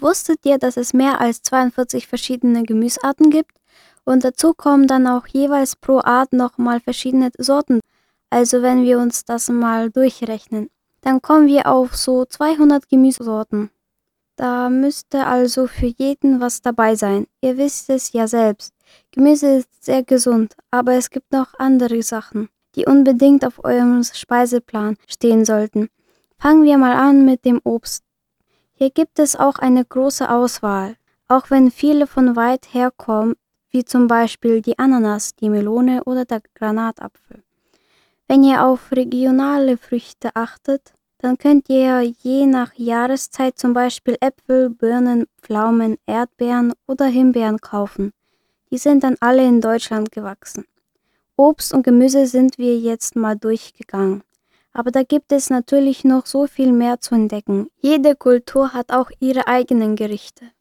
Wusstet ihr, dass es mehr als 42 verschiedene Gemüsearten gibt? Und dazu kommen dann auch jeweils pro Art nochmal verschiedene Sorten. Also wenn wir uns das mal durchrechnen, dann kommen wir auf so 200 Gemüsesorten. Da müsste also für jeden was dabei sein. Ihr wisst es ja selbst. Gemüse ist sehr gesund, aber es gibt noch andere Sachen, die unbedingt auf eurem Speiseplan stehen sollten. Fangen wir mal an mit dem Obst. Hier gibt es auch eine große Auswahl, auch wenn viele von weit herkommen, wie zum Beispiel die Ananas, die Melone oder der Granatapfel. Wenn ihr auf regionale Früchte achtet, dann könnt ihr je nach Jahreszeit zum Beispiel Äpfel, Birnen, Pflaumen, Erdbeeren oder Himbeeren kaufen. Die sind dann alle in Deutschland gewachsen. Obst und Gemüse sind wir jetzt mal durchgegangen. Aber da gibt es natürlich noch so viel mehr zu entdecken. Jede Kultur hat auch ihre eigenen Gerichte.